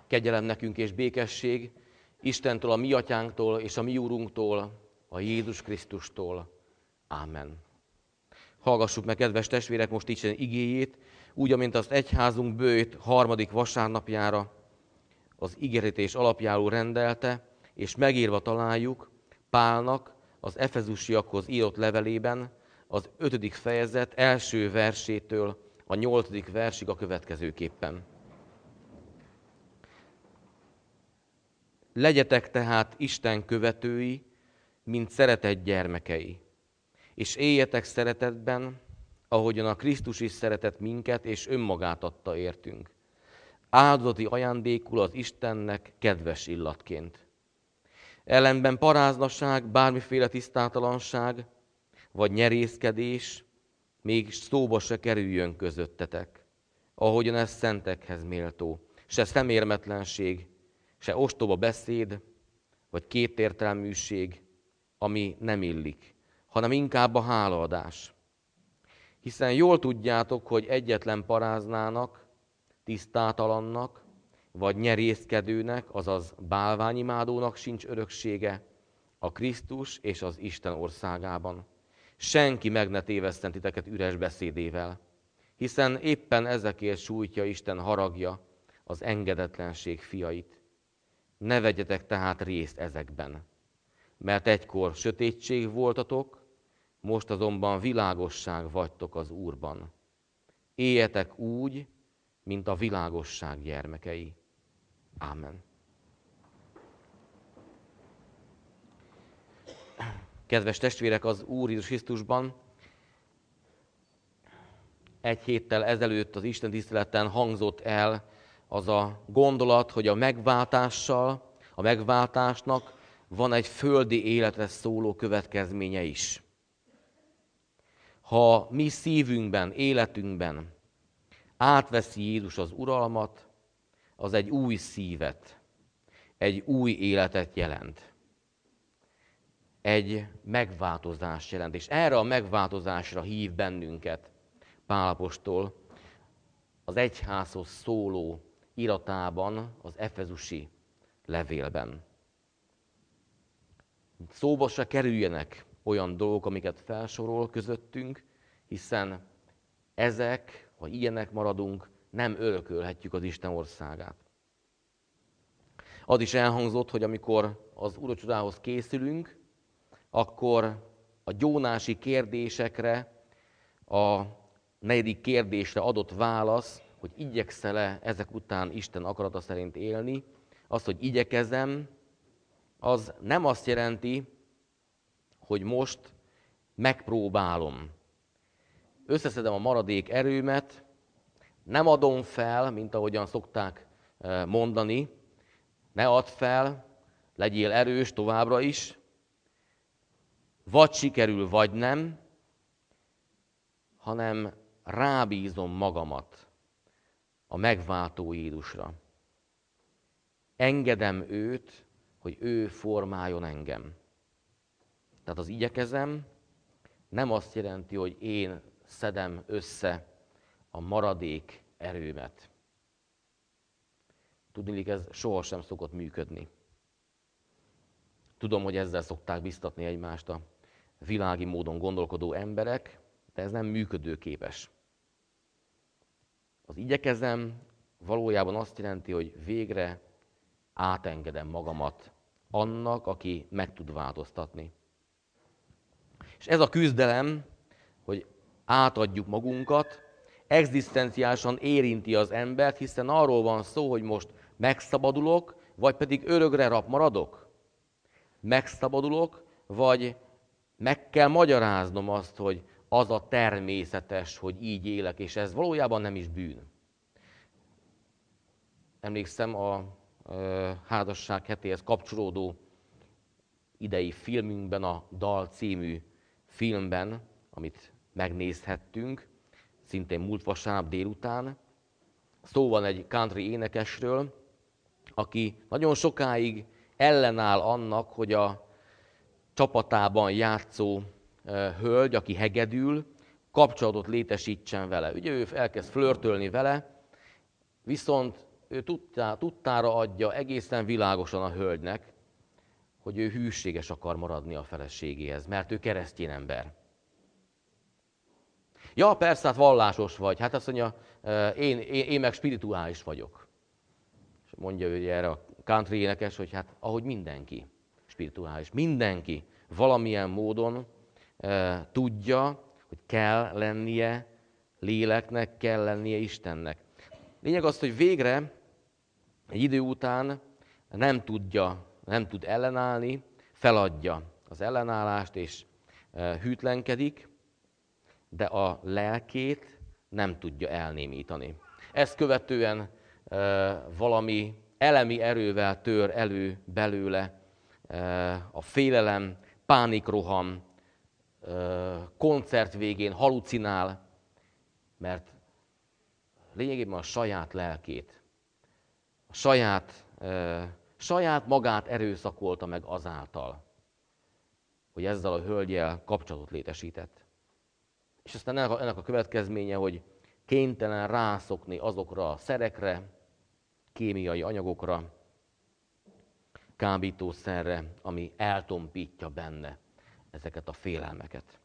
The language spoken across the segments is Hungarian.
Kegyelem nekünk és békesség Istentől, a mi atyánktól és a mi úrunktól, a Jézus Krisztustól. Ámen. Hallgassuk meg, kedves testvérek, most Isten igéjét, úgy, amint azt egyházunk bőjt 3. vasárnapjára az ígéretés alapjául rendelte, és megírva találjuk Pálnak az Efezusiakhoz írott levelében az 5. fejezet első versétől a 8. versig a következőképpen. Legyetek tehát Isten követői, mint szeretett gyermekei, és éljetek szeretetben, ahogyan a Krisztus is szeretett minket, és önmagát adta értünk. Áldozati ajándékul az Istennek kedves illatként. Ellenben paráznaság, bármiféle tisztátalanság, vagy nyerészkedés még szóba se kerüljön közöttetek, ahogyan ez szentekhez méltó. Se szemérmetlenség, se ostoba beszéd, vagy kétértelműség, ami nem illik, hanem inkább a hálaadás. Hiszen jól tudjátok, hogy egyetlen paráznának, tisztátalannak, vagy nyerészkedőnek, azaz bálványimádónak sincs öröksége a Krisztus és az Isten országában. Senki meg ne téveszten titeket üres beszédével, hiszen éppen ezekért sújtja Isten haragja az engedetlenség fiait. Ne vegyetek tehát részt ezekben, mert egykor sötétség voltatok, most azonban világosság vagytok az Úrban. Éljetek úgy, mint a világosság gyermekei. Ámen. Kedves testvérek, az Úr Jézus Krisztusban egy héttel ezelőtt az Isten tiszteleten hangzott el az a gondolat, hogy a megváltásnak van egy földi életre szóló következménye is. Ha mi szívünkben, életünkben átveszi Jézus az uralmat, az egy új szívet, egy új életet jelent. Egy megváltozást jelent, és erre a megváltozásra hív bennünket Pál apostol az egyházhoz szóló iratában, az efezusi levélben. Szóba se kerüljenek olyan dolgok, amiket felsorol közöttünk, hiszen ezek, ha ilyenek maradunk, nem örökölhetjük az Isten országát. Az is elhangzott, hogy amikor az úrvacsorához készülünk, akkor a gyónási kérdésekre, a 4. kérdésre adott válasz, hogy igyekszel-e ezek után Isten akarata szerint élni, az, hogy igyekezem, az nem azt jelenti, hogy most megpróbálom. Összeszedem a maradék erőmet, nem adom fel, mint ahogyan szokták mondani, ne add fel, legyél erős továbbra is, vagy sikerül, vagy nem, hanem rábízom magamat a megváltó Jézusra. Engedem őt, hogy ő formáljon engem. Tehát az igyekezem nem azt jelenti, hogy én szedem össze a maradék erőmet. Tudniillik, ez sohasem szokott működni. Tudom, hogy ezzel szokták biztatni egymást a világi módon gondolkodó emberek, de ez nem működőképes. Az igyekezem valójában azt jelenti, hogy végre átengedem magamat annak, aki meg tud változtatni. És ez a küzdelem, hogy átadjuk magunkat, egzisztenciálisan érinti az embert, hiszen arról van szó, hogy most megszabadulok, vagy pedig örökre rab maradok. Megszabadulok, vagy meg kell magyaráznom azt, hogy az a természetes, hogy így élek, és ez valójában nem is bűn. Emlékszem a házasság hetéhez kapcsolódó idei filmünkben, a Dal című filmben, amit megnézhettünk, szintén múlt vasárnap délután. Szó van egy country énekesről, aki nagyon sokáig ellenáll annak, hogy a csapatában játszó hölgy, aki hegedül, kapcsolatot létesítsen vele. Ugye ő elkezd flörtölni vele, viszont ő tudtára adja egészen világosan a hölgynek, hogy ő hűséges akar maradni a feleségéhez, mert ő keresztény ember. Ja, persze, hát vallásos vagy. Hát azt mondja, én meg spirituális vagyok. És mondja ő erre a country énekes, hogy hát ahogy mindenki spirituális. Mindenki valamilyen módon tudja, hogy kell lennie léleknek, kell lennie Istennek. Lényeg az, hogy végre egy idő után nem tud ellenállni, feladja az ellenállást és hűtlenkedik, de a lelkét nem tudja elnémítani. Ezt követően valami elemi erővel tör elő belőle a félelem, pánikroham, koncert végén halucinál, mert lényegében a saját lelkét, a saját magát erőszakolta meg azáltal, hogy ezzel a hölgyel kapcsolatot létesített. És aztán ennek a következménye, hogy kénytelen rászokni azokra a szerekre, kémiai anyagokra, kábítószerre, ami eltompítja benne ezeket a félelmeket.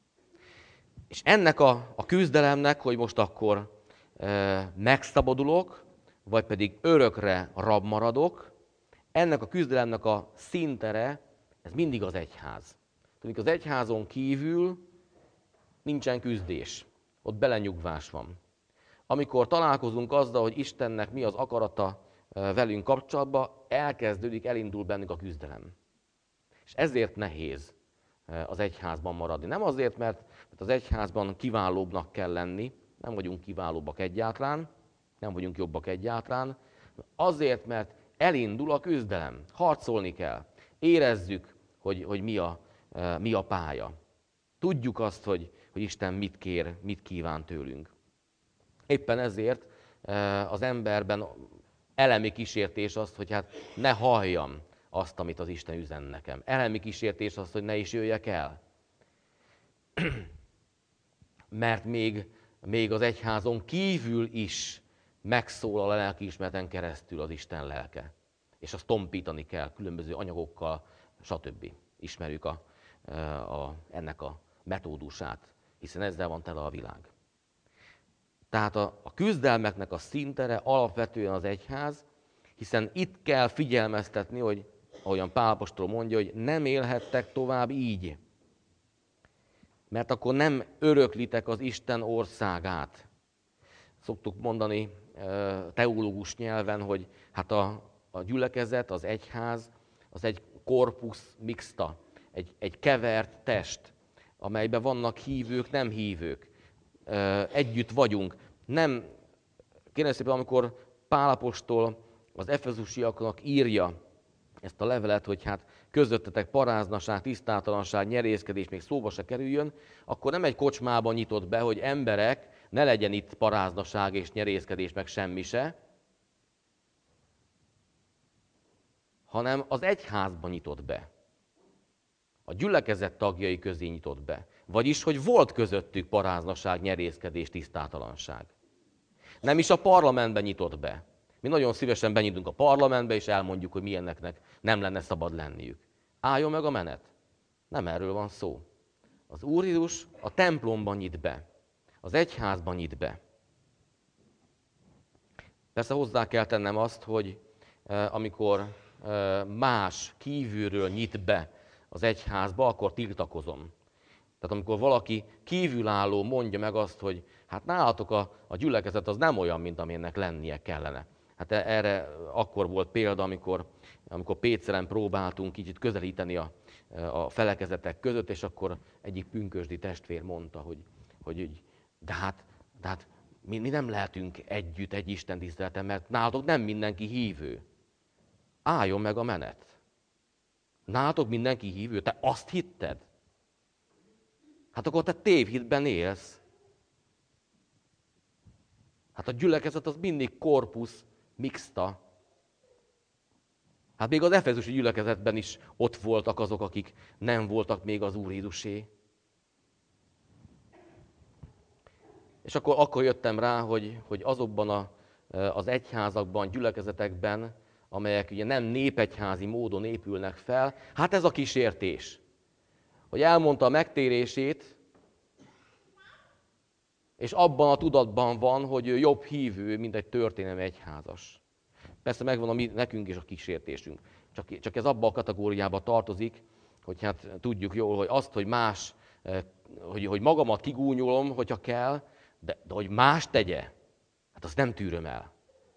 És ennek a küzdelemnek, hogy most akkor megszabadulok, vagy pedig örökre rab maradok, ennek a küzdelemnek a színtere, ez mindig az egyház. Tehát az egyházon kívül nincsen küzdés, ott belenyugvás van. Amikor találkozunk azzal, hogy Istennek mi az akarata velünk kapcsolatban, elindul bennünk a küzdelem. És ezért nehéz az egyházban maradni. Nem azért, mert az egyházban kiválóbbnak kell lenni, nem vagyunk kiválóbbak egyáltalán, nem vagyunk jobbak egyáltalán, azért, mert elindul a küzdelem, harcolni kell, érezzük, hogy mi a pálya. Tudjuk azt, hogy Isten mit kér, mit kíván tőlünk. Éppen ezért az emberben elemi kísértés az, hogy hát ne halljam azt, amit az Isten üzen nekem. Elemi kísértés az, hogy ne is jöjjek el. Mert még az egyházon kívül is megszólal a lelkiismereten keresztül az Isten lelke. És azt tompítani kell különböző anyagokkal, stb. Ismerjük ennek a metódusát, hiszen ezzel van tele a világ. Tehát a küzdelmeknek a színtere alapvetően az egyház, hiszen itt kell figyelmeztetni, hogy ahogyan Pál apostol mondja, hogy nem élhettek tovább így. Mert akkor nem öröklitek az Isten országát. Szoktuk mondani teológus nyelven, hogy hát a gyülekezet, az egyház, az egy corpus mixta, egy kevert test, amelyben vannak hívők, nem hívők. Együtt vagyunk. Nem, kérem szépen, amikor Pál apostol az efezusiaknak írja ezt a levelet, hogy hát közöttetek paráznaság, tisztátalanság, nyerészkedés még szóba se kerüljön, akkor nem egy kocsmában nyitott be, hogy emberek, ne legyen itt paráznaság és nyerészkedés, meg semmi se, hanem az egyházban nyitott be. A gyülekezet tagjai közé nyitott be. Vagyis, hogy volt közöttük paráznaság, nyerészkedés, tisztátalanság. Nem is a parlamentben nyitott be. Mi nagyon szívesen benyitunk a parlamentbe, és elmondjuk, hogy milyeneknek nem lenne szabad lenniük. Álljon meg a menet. Nem erről van szó. Az Úr Jézus a templomban nyit be. Az egyházban nyit be. Persze hozzá kell tennem azt, hogy amikor más kívülről nyit be az egyházba, akkor tiltakozom. Tehát amikor valaki kívülálló mondja meg azt, hogy hát nálatok a gyülekezet az nem olyan, mint amilyennek lennie kellene. Hát erre akkor volt példa, amikor Pécelen próbáltunk kicsit közelíteni a felekezetek között, és akkor egyik pünkösdi testvér mondta, hogy de hát mi nem lehetünk együtt egy istentiszteleten, mert nálatok nem mindenki hívő. Álljon meg a menet. Nálatok mindenki hívő? Te azt hitted? Hát akkor te tévhitben élsz. Hát a gyülekezet az mindig corpus mixta. Hát még az efezusi gyülekezetben is ott voltak azok, akik nem voltak még az Úr Jézusé. És akkor jöttem rá, hogy azokban a az egyházakban, gyülekezetekben, amelyek ugye nem népegyházi módon épülnek fel, hát ez a kísértés. Hogy elmondta a megtérését, és abban a tudatban van, hogy ő jobb hívő, mint egy történelmi egyházas. Persze megvan nekünk is a kísértésünk. Csak ez abba a kategóriába tartozik, hogy hát tudjuk jól, hogy azt, hogy más, hogy magamat kigúnyolom, hogyha kell, de hogy más tegye, hát azt nem tűröm el.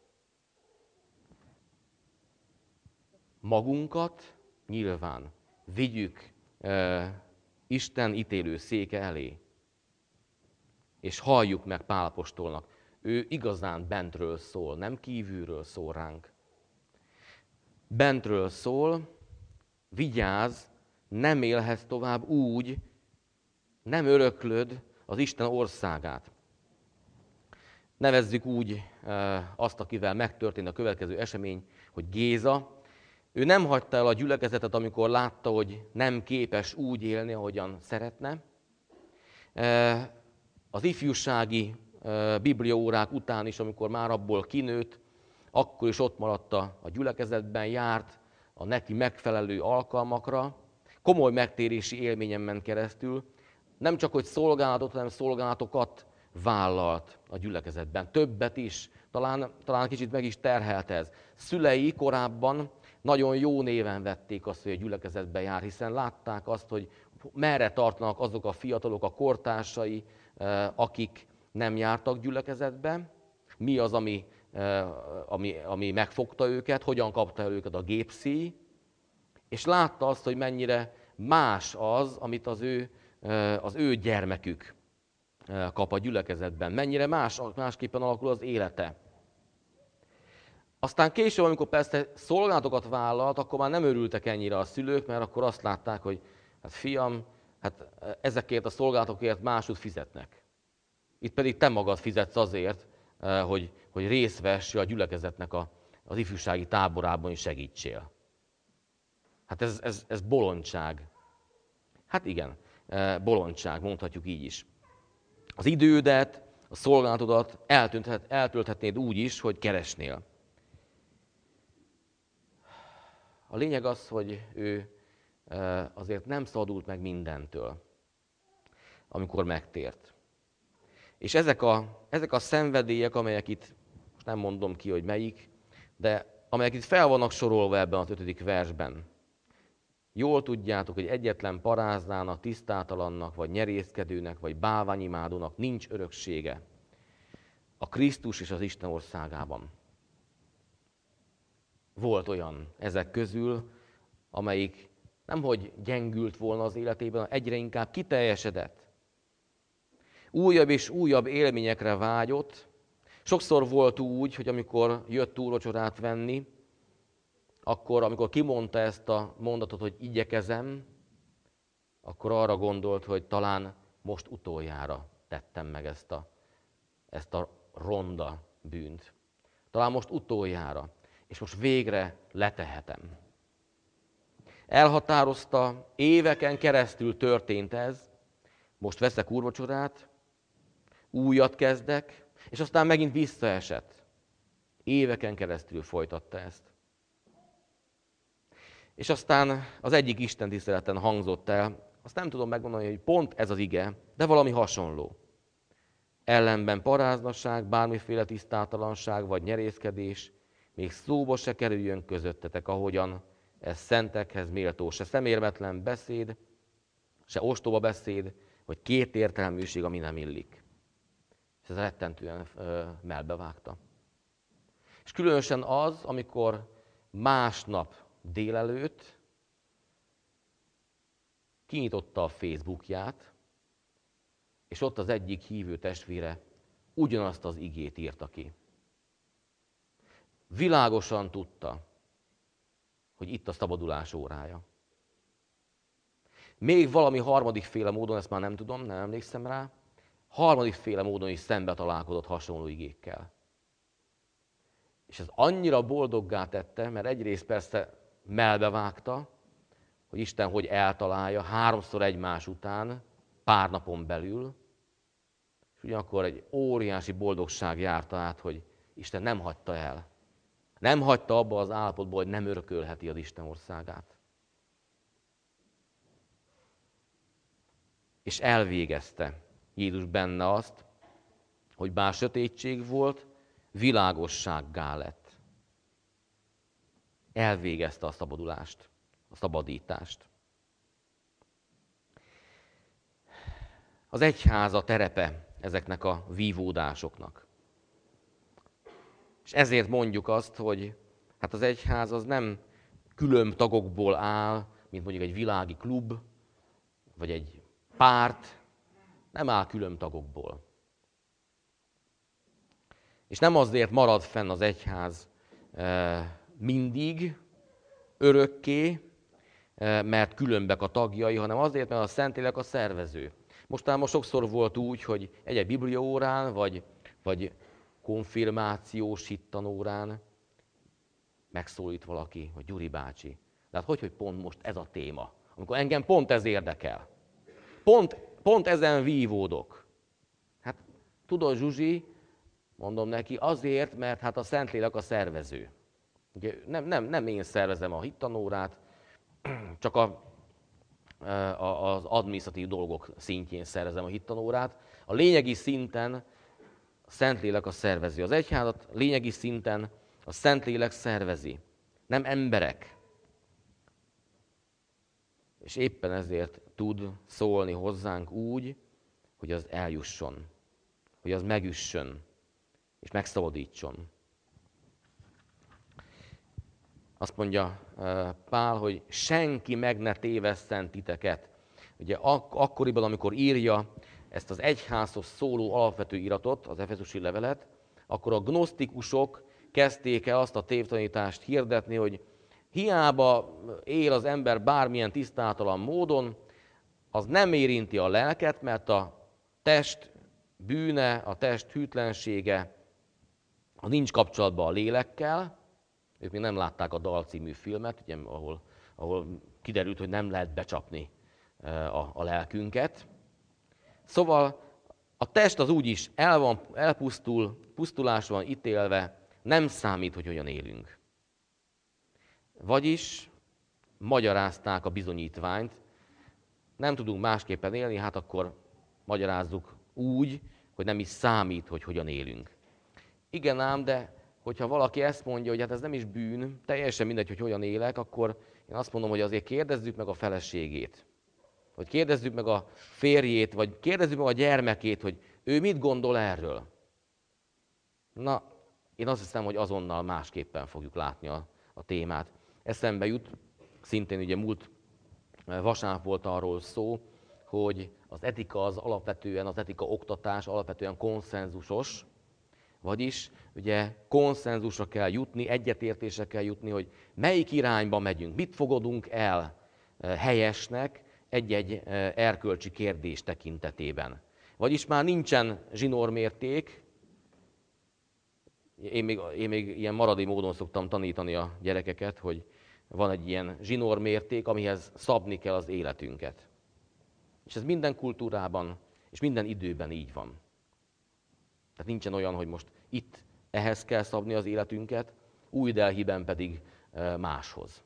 Magunkat nyilván vigyük Isten ítélő széke elé, és halljuk meg Pál apostolnak. Ő igazán bentről szól, nem kívülről szól ránk. Bentről szól, vigyázz, nem élhetsz tovább úgy, nem öröklöd az Isten országát. Nevezzük úgy azt, akivel megtörtént a következő esemény, hogy Géza. Ő nem hagyta el a gyülekezetet, amikor látta, hogy nem képes úgy élni, ahogyan szeretne. Az ifjúsági bibliaórák után is, amikor már abból kinőtt, akkor is ott maradt a gyülekezetben, járt a neki megfelelő alkalmakra, komoly megtérési élményen ment keresztül, nem csak, hogy szolgálatot, hanem szolgálatokat vállalt a gyülekezetben. Többet is, talán kicsit meg is terhelt ez. Szülei korábban nagyon jó néven vették azt, hogy a gyülekezetbe jár, hiszen látták azt, hogy merre tartanak azok a fiatalok, a kortársai, akik nem jártak gyülekezetbe, mi az, ami megfogta őket, hogyan kapta el őket a gépszíj, és látta azt, hogy mennyire más az, amit az ő gyermekük kap a gyülekezetben, mennyire másképpen alakul az élete. Aztán később, amikor persze szolgálatokat vállalt, akkor már nem örültek ennyire a szülők, mert akkor azt látták, hogy hát fiam, hát ezekért a szolgálatokért máshogy fizetnek. Itt pedig te magad fizetsz azért, hogy részt vess a gyülekezetnek az ifjúsági táborában is segítsél. Hát ez bolondság. Hát igen, bolondság, mondhatjuk így is. Az idődet, a szolgálatodat eltölthetnéd úgy is, hogy keresnél. A lényeg az, hogy ő azért nem szabadult meg mindentől, amikor megtért. És ezek a szenvedélyek, amelyek itt, most nem mondom ki, hogy melyik, de amelyek itt fel vannak sorolva ebben az 5. versben. Jól tudjátok, hogy egyetlen paráznának, tisztátalannak, vagy nyerészkedőnek, vagy bálványimádónak nincs öröksége a Krisztus és az Isten országában. Volt olyan ezek közül, amelyik nemhogy gyengült volna az életében, egyre inkább kiteljesedett. Újabb és újabb élményekre vágyott. Sokszor volt úgy, hogy amikor jött túlvacsorát venni, akkor, amikor kimondta ezt a mondatot, hogy igyekezem, akkor arra gondolt, hogy talán most utoljára tettem meg ezt a ronda bűnt. Talán most utoljára, és most végre letehetem. Elhatározta, éveken keresztül történt ez, most veszek úrvacsorát, újat kezdek, és aztán megint visszaesett. Éveken keresztül folytatta ezt. És aztán az egyik istentiszteleten hangzott el, azt nem tudom megmondani, hogy pont ez az ige, de valami hasonló. Ellenben paráznasság, bármiféle tisztátalanság vagy nyerészkedés még szóba se kerüljön közöttetek, ahogyan ez szentekhez méltó, se szemérmetlen beszéd, se ostoba beszéd, vagy kétértelműség, ami nem illik. És ez rettentően melbevágta. És különösen az, amikor másnap délelőtt kinyitotta a Facebookját, és ott az egyik hívő testvére ugyanazt az igét írta ki. Világosan tudta, hogy itt a szabadulás órája. Még valami harmadikféle módon, ezt már nem tudom, nem emlékszem rá, harmadikféle módon is szembe találkozott hasonló igékkel. És ez annyira boldoggá tette, mert egyrészt persze melbevágta, hogy Isten hogy eltalálja 3-szor egymás után, pár napon belül, és ugyanakkor egy óriási boldogság járta át, hogy Isten nem hagyta el. Nem hagyta abba az állapotba, hogy nem örökölheti az Isten országát. És elvégezte Jézus benne azt, hogy bár sötétség volt, világossággá lett. Elvégezte a szabadulást, a szabadítást. Az egyház a terepe ezeknek a vívódásoknak. És ezért mondjuk azt, hogy hát az egyház az nem külön tagokból áll, mint mondjuk egy világi klub, vagy egy párt, nem áll külön tagokból. És nem azért marad fenn az egyház mindig, örökké, mert különbek a tagjai, hanem azért, mert a Szentlélek a szervező. Mostanában sokszor volt úgy, hogy egy bibliaórán, vagy konfirmációs hittanórán megszólít valaki, hogy Gyuri bácsi. De hát hogy pont most ez a téma? Amikor engem pont ez érdekel. Pont ezen vívódok. Hát tudod, Zsuzsi, mondom neki, azért, mert hát a Szentlélek a szervező. Ugye nem én szervezem a hittanórát, csak az adminisztratív dolgok szintjén szervezem a hittanórát. A lényegi szinten a Szentlélek a szervező. Az egyházat lényegi szinten a Szentlélek szervezi, nem emberek. És éppen ezért tud szólni hozzánk úgy, hogy az eljusson, hogy az megüssön, és megszabadítson. Azt mondja Pál, hogy senki meg ne tévesszen titeket. Ugye akkoriban, amikor írja ezt az egyházhoz szóló alapvető iratot, az efezusi levelet, akkor a gnosztikusok kezdték el azt a tévtanítást hirdetni, hogy hiába él az ember bármilyen tisztátalan módon, az nem érinti a lelket, mert a test bűne, a test hűtlensége, ha nincs kapcsolatban a lélekkel, ők még nem látták a Dal című filmet, ugye, ahol kiderült, hogy nem lehet becsapni a lelkünket. Szóval a test az úgyis pusztulásra van ítélve, nem számít, hogy hogyan élünk. Vagyis magyarázták a bizonyítványt, nem tudunk másképpen élni, hát akkor magyarázzuk úgy, hogy nem is számít, hogy hogyan élünk. Igen ám, de hogyha valaki ezt mondja, hogy hát ez nem is bűn, teljesen mindegy, hogy hogyan élek, akkor én azt mondom, hogy azért kérdezzük meg a feleségét, vagy kérdezzük meg a férjét, vagy kérdezzük meg a gyermekét, hogy ő mit gondol erről. Na, én azt hiszem, hogy azonnal másképpen fogjuk látni a témát. Eszembe jut, szintén ugye múlt vasárnap volt arról szó, hogy az etika az etika oktatás alapvetően konszenzusos, vagyis ugye konszenzusra kell jutni, egyetértésre kell jutni, hogy melyik irányba megyünk, mit fogadunk el helyesnek egy-egy erkölcsi kérdés tekintetében. Vagyis már nincsen zsinórmérték, én még ilyen maradi módon szoktam tanítani a gyerekeket, hogy van egy ilyen zsinórmérték, amihez szabni kell az életünket. És ez minden kultúrában és minden időben így van. Tehát nincsen olyan, hogy most itt ehhez kell szabni az életünket, Új Delhiben pedig máshoz.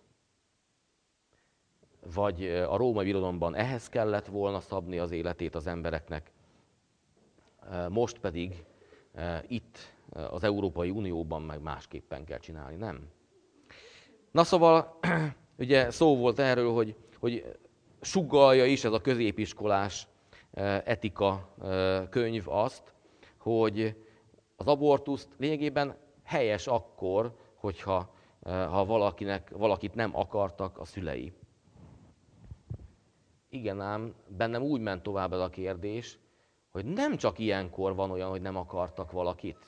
Vagy a római birodalomban ehhez kellett volna szabni az életét az embereknek, most pedig itt az Európai Unióban meg másképpen kell csinálni, nem? Na szóval, ugye szó volt erről, hogy sugallja is ez a középiskolás etika könyv azt, hogy az abortuszt lényegében helyes akkor, hogyha valakit nem akartak a szülei. Igen ám, bennem úgy ment tovább ez a kérdés, hogy nem csak ilyenkor van olyan, hogy nem akartak valakit.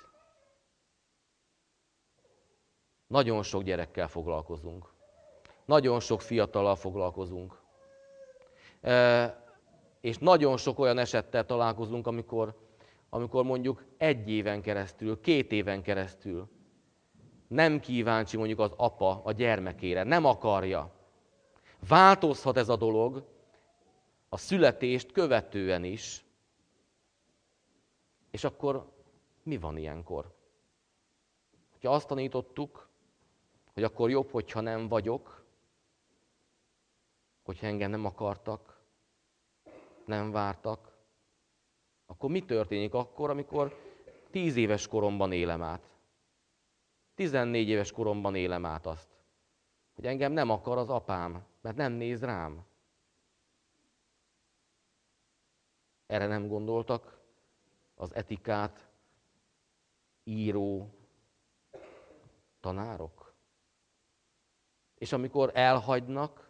Nagyon sok gyerekkel foglalkozunk. Nagyon sok fiatallal foglalkozunk. És nagyon sok olyan esettel találkozunk, amikor mondjuk 1 éven keresztül, 2 éven keresztül nem kíváncsi mondjuk az apa a gyermekére, nem akarja. Változhat ez a dolog a születést követően is, és akkor mi van ilyenkor? hogyha azt tanítottuk, hogy akkor jobb, hogyha nem vagyok, hogyha engem nem akartak, nem vártak, akkor mi történik akkor, amikor 10 éves koromban élem át? 14 éves koromban élem át azt, hogy engem nem akar az apám, mert nem néz rám. Erre nem gondoltak az etikát író tanárok? És amikor elhagynak,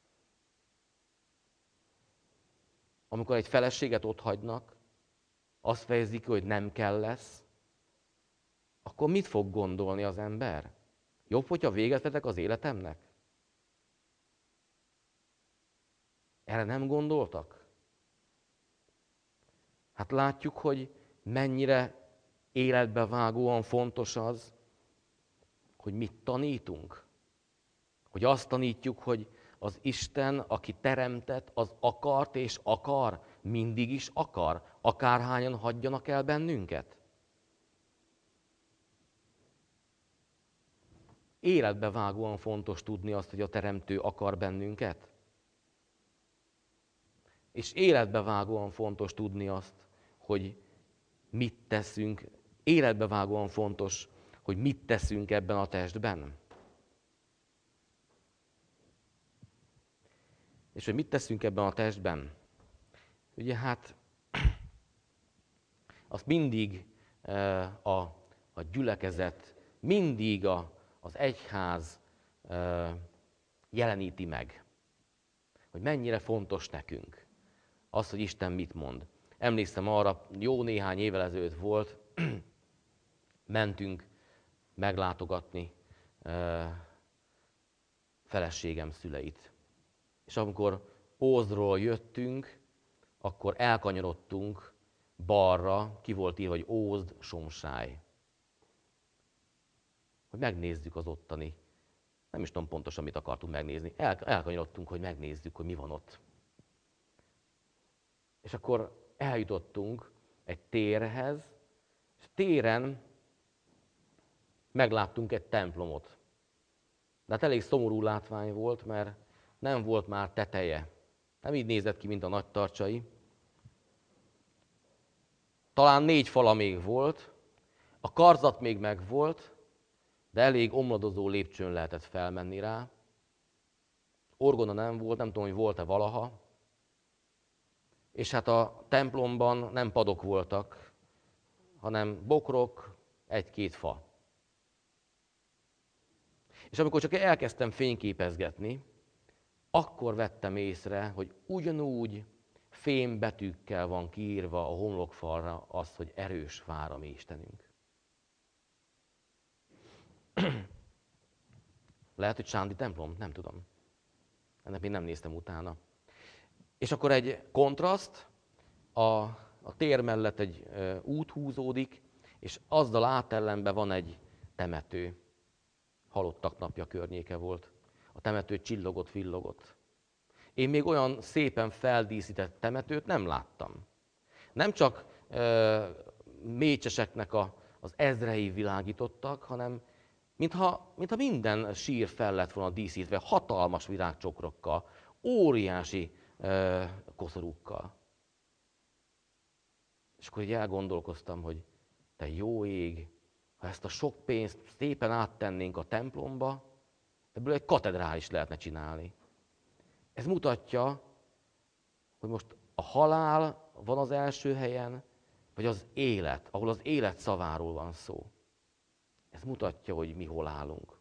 amikor egy feleséget otthagynak, azt fejezik ki, hogy nem kell lesz, akkor mit fog gondolni az ember? Jobb, hogyha véget vetek az életemnek? Erre nem gondoltak? Hát látjuk, hogy mennyire életbevágóan fontos az, hogy mit tanítunk. Hogy azt tanítjuk, hogy az Isten, aki teremtett, az akart és akar, mindig is akar, akárhányan hagyjanak el bennünket. Életbevágóan fontos tudni azt, hogy a Teremtő akar bennünket. És életbevágóan fontos tudni azt, hogy mit teszünk. Életbevágóan fontos, hogy mit teszünk ebben a testben. És hogy mit teszünk ebben a testben? Ugye hát azt mindig a gyülekezet, mindig az egyház jeleníti meg, hogy mennyire fontos nekünk az, hogy Isten mit mond. Emlékszem arra, jó néhány évvel ezelőtt volt, mentünk meglátogatni feleségem szüleit. És amikor Ózdról jöttünk, akkor elkanyarodtunk balra, ki volt írva, hogy Ózd, Somsáj. Hogy megnézzük az ottani. Nem is tudom pontosan, mit akartunk megnézni. Elkanyarodtunk, hogy megnézzük, hogy mi van ott. És akkor eljutottunk egy térhez, és téren megláttunk egy templomot. De hát elég szomorú látvány volt, mert nem volt már teteje. Nem így nézett ki, mint a nagy tartsai. Talán 4 fala még volt, a karzat még megvolt, de elég omladozó lépcsőn lehetett felmenni rá. Orgona nem volt, nem tudom, hogy volt-e valaha. És hát a templomban nem padok voltak, hanem bokrok, 1-2 fa. És amikor csak elkezdtem fényképezgetni, akkor vettem észre, hogy ugyanúgy fémbetűkkel van kiírva a homlokfalra az, hogy erős vár a mi Istenünk. Lehet, hogy Sándi templom? Nem tudom. Ennek még nem néztem utána. És akkor egy kontraszt, a tér mellett egy út húzódik, és azzal átellenben van egy temető. Halottak napja környéke volt. A temető csillogott, villogott. Én még olyan szépen feldíszített temetőt nem láttam. Nem csak mécseseknek az ezrei világítottak, hanem mintha minden sír fel lett volna díszítve, hatalmas virágcsokrokkal, óriási koszorúkkal. És akkor így elgondolkoztam, hogy te jó ég, ha ezt a sok pénzt szépen áttennénk a templomba, ebből egy katedrális lehetne csinálni. Ez mutatja, hogy most a halál van az első helyen, vagy az élet, ahol az élet szaváról van szó. Ez mutatja, hogy mi hol állunk.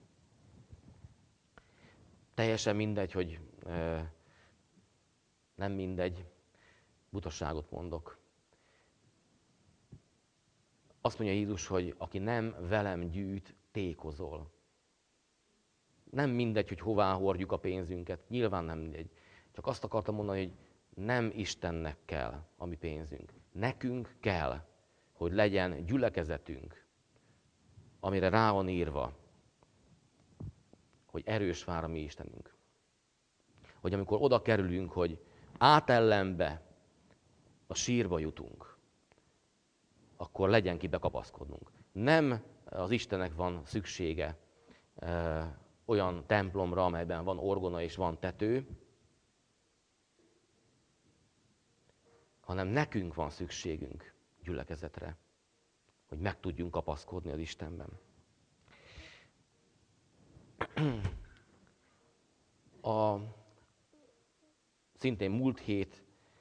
Teljesen mindegy, hogy nem mindegy, butaságot mondok. Azt mondja Jézus, hogy aki nem velem gyűjt, tékozol. Nem mindegy, hogy hová hordjuk a pénzünket, nyilván nem mindegy. Csak azt akartam mondani, hogy nem Istennek kell a mi pénzünk. Nekünk kell, hogy legyen gyülekezetünk, amire rá van írva, hogy erős vár a mi Istenünk. Hogy amikor oda kerülünk, hogy átellenbe a sírba jutunk, akkor legyen ki bekapaszkodnunk. Nem az Istennek van szüksége olyan templomra, amelyben van orgona és van tető, hanem nekünk van szükségünk gyülekezetre, hogy meg tudjunk kapaszkodni az Istenben. Szintén múlt hét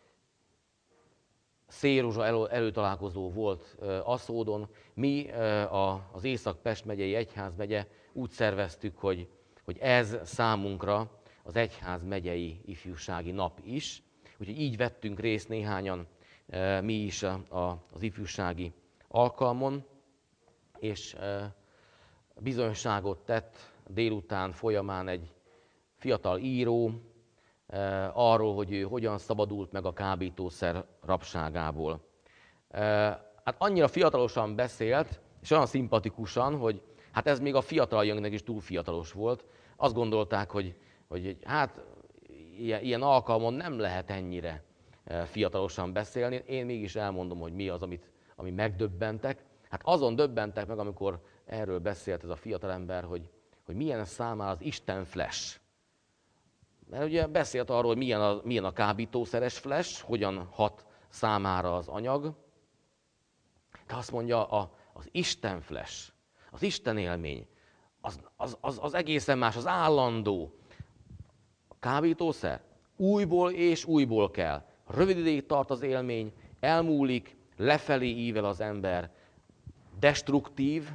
Szélrózsa előtalálkozó volt Aszódon. Mi az Észak-Pest megyei egyházmegye úgy szerveztük, hogy ez számunkra az egyház megyei ifjúsági nap is. Úgyhogy így vettünk részt néhányan mi is az ifjúsági alkalmon, és bizonyságot tett délután folyamán egy fiatal író arról, hogy ő hogyan szabadult meg a kábítószer rabságából. Hát annyira fiatalosan beszélt, és olyan szimpatikusan, hogy hát ez még a fiataljainknak is túl fiatalos volt. Azt gondolták, hogy hát ilyen alkalmon nem lehet ennyire fiatalosan beszélni. Én mégis elmondom, hogy mi az, ami megdöbbentek. Hát azon döbbentek meg, amikor erről beszélt ez a fiatalember, hogy milyen számára az Isten flash. Mert ugye beszélt arról, hogy milyen a kábítószeres flash, hogyan hat számára az anyag. De azt mondja, az Isten flash, az Isten élmény, az egészen más, az állandó. A kábítószer újból és újból kell. Rövid ideig tart az élmény, elmúlik, lefelé ível az ember. Destruktív,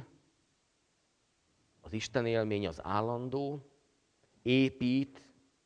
az Isten élmény az állandó, épít,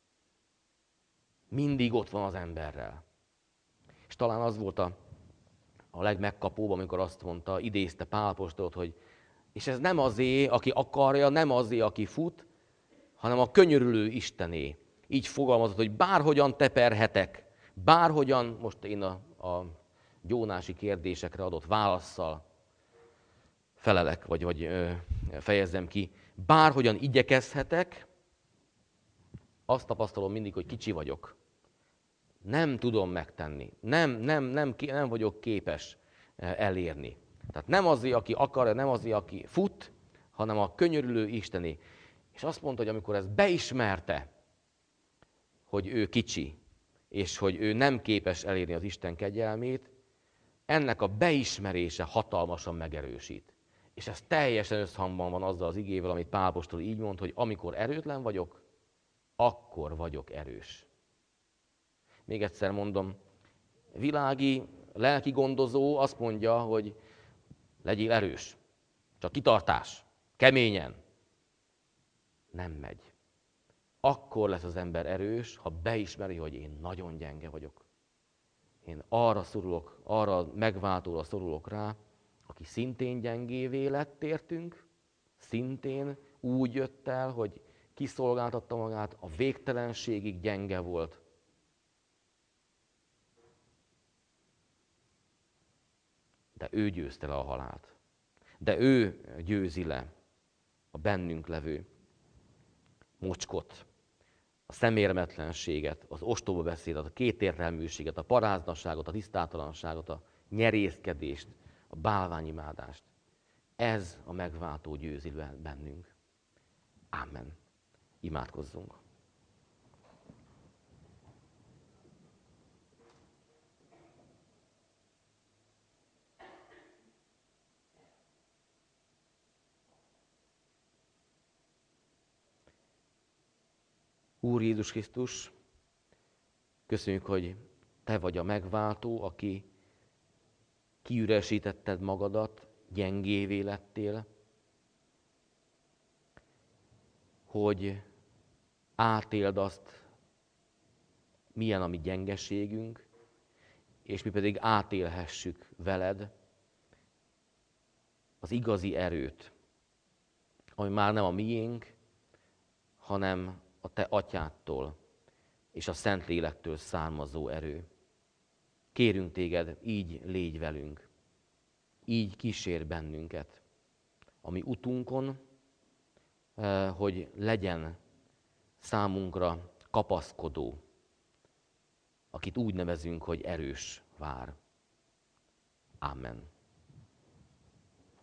mindig ott van az emberrel. És talán az volt a legmegkapóbb, amikor azt mondta, idézte Pál apostolot, hogy és ez nem azé, aki akarja, nem azé, aki fut, hanem a könyörülő Istené. Így fogalmazott, hogy bárhogyan teperhetek, bárhogyan, most én a gyónási kérdésekre adott válasszal felelek, vagy fejezzem ki, bárhogyan igyekezhetek, azt tapasztalom mindig, hogy kicsi vagyok. Nem tudom megtenni. Nem vagyok képes elérni. Tehát nem azért, aki akar, nem azért, aki fut, hanem a könyörülő Istené. És azt mondta, hogy amikor ezt beismerte, hogy ő kicsi, és hogy ő nem képes elérni az Isten kegyelmét, ennek a beismerése hatalmasan megerősít. És ez teljesen összhangban van azzal az igével, amit Pál apostol így mond, hogy amikor erőtlen vagyok, akkor vagyok erős. Még egyszer mondom, világi, lelki gondozó azt mondja, hogy legyél erős, csak kitartás, keményen. Nem megy. Akkor lesz az ember erős, ha beismeri, hogy én nagyon gyenge vagyok. Én arra megváltóra szorulok rá, aki szintén gyengévé lett értünk, szintén úgy jött el, hogy kiszolgáltatta magát, a végtelenségig gyenge volt. De ő győzte le a halált. De ő győzi le a bennünk levő mocskot, a szemérmetlenséget, az ostoba beszédet, a kétértelműséget, a paráznasságot, a tisztátalanságot, a nyerészkedést, a bálványimádást. Ez a megváltó győzi bennünk. Ámen. Imádkozzunk. Úr Jézus Krisztus, köszönjük, hogy Te vagy a megváltó, aki kiüresítetted magadat, gyengévé lettél, hogy átéld azt, milyen a mi gyengeségünk, és mi pedig átélhessük veled az igazi erőt, ami már nem a miénk, hanem a Te Atyádtól és a Szentlélektől származó erő. Kérünk Téged, így légy velünk, így kísérj bennünket a mi utunkon, hogy legyen számunkra kapaszkodó, akit úgy nevezünk, hogy erős vár. Amen.